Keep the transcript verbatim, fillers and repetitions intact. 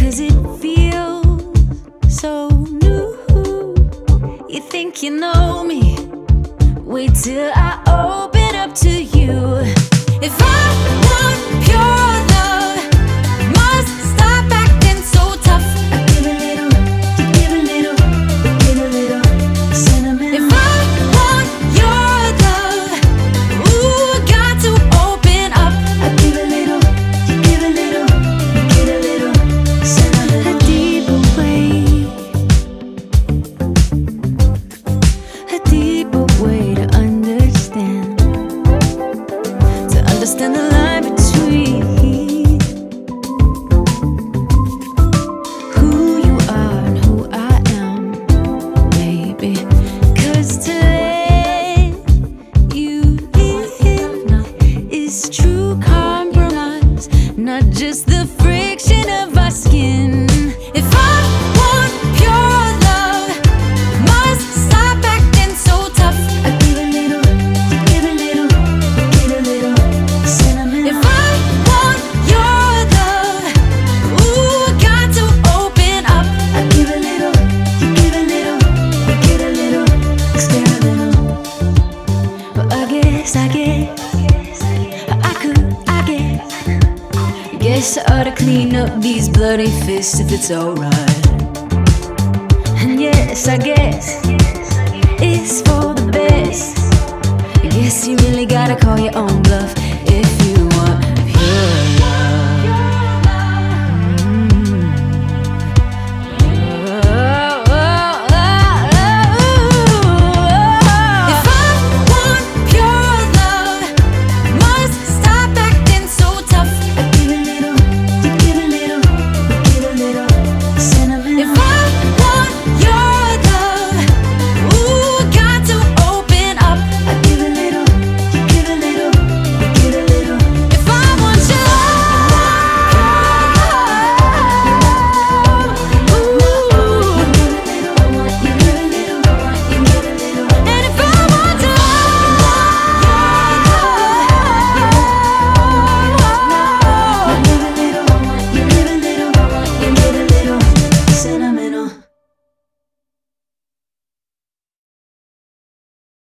Cause it feels so new. You think you know me? Wait till I open up to you. If I want pure love, must stop acting so tough. I give a little, you give a little, you get a little sentimental. If I want your love, ooh, got to open up. I give a little, you give a little, you get a little sentimental. A deeper way, a deeper way to understand, to understand the line between who you are and who I am, baby. Cause to let you in is true compromise, not just the friction of our skin. If I want pure love, must stop acting so tough. I give a little, you give a little, you get a little sentimental. If I want your love, ooh, got to open up. I give a little, you give a little, you get a little experimental. But I guess, I guess, I could, I guess, guess I ought to clean up these bloody fists if it's alright. And yes, I guess it's for the best. I guess you really gotta call your own bluff if